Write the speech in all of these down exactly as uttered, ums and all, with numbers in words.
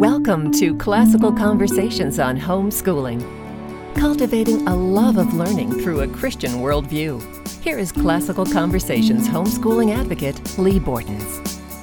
Welcome to Classical Conversations on Homeschooling, cultivating a love of learning through a Christian worldview. Here is Classical Conversations homeschooling advocate Lee Bortons.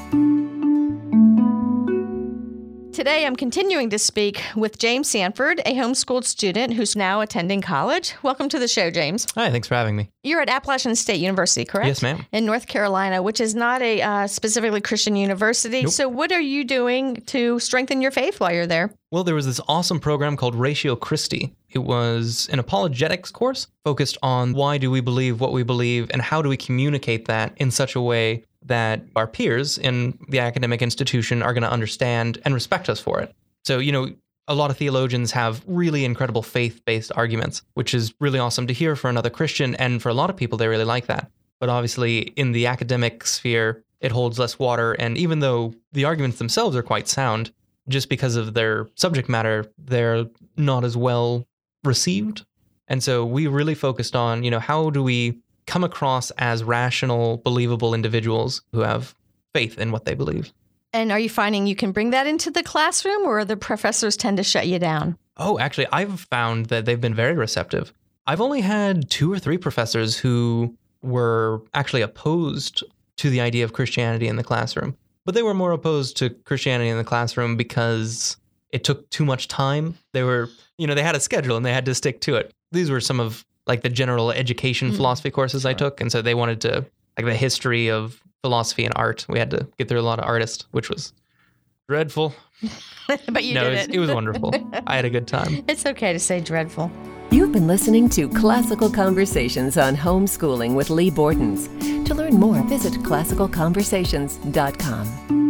Today, I'm continuing to speak with James Sanford, a homeschooled student who's now attending college. Welcome to the show, James. Hi, thanks for having me. You're at Appalachian State University, correct? Yes, ma'am. In North Carolina, which is not a uh, specifically Christian university. Nope. So what are you doing to strengthen your faith while you're there? Well, there was this awesome program called Ratio Christi. It was an apologetics course focused on why do we believe what we believe and how do we communicate that in such a way that our peers in the academic institution are going to understand and respect us for it. So, you know, a lot of theologians have really incredible faith-based arguments, which is really awesome to hear for another Christian. And for a lot of people, they really like that. But obviously, in the academic sphere, it holds less water. And even though the arguments themselves are quite sound, just because of their subject matter, they're not as well received. And so we really focused on, you know, how do we come across as rational, believable individuals who have faith in what they believe. And are you finding you can bring that into the classroom, or the professors tend to shut you down? Oh, actually, I've found that they've been very receptive. I've only had two or three professors who were actually opposed to the idea of Christianity in the classroom. But they were more opposed to Christianity in the classroom because it took too much time. They were, you know, they had a schedule and they had to stick to it. These were some of like the general education mm-hmm. philosophy courses sure. I took. And so they wanted to, like the history of philosophy and art. We had to get through a lot of artists, which was dreadful. But you no, did it was, it. it was wonderful. I had a good time. It's okay to say dreadful. You've been listening to Classical Conversations on Homeschooling with Lee Bortons. To learn more, visit classical conversations dot com.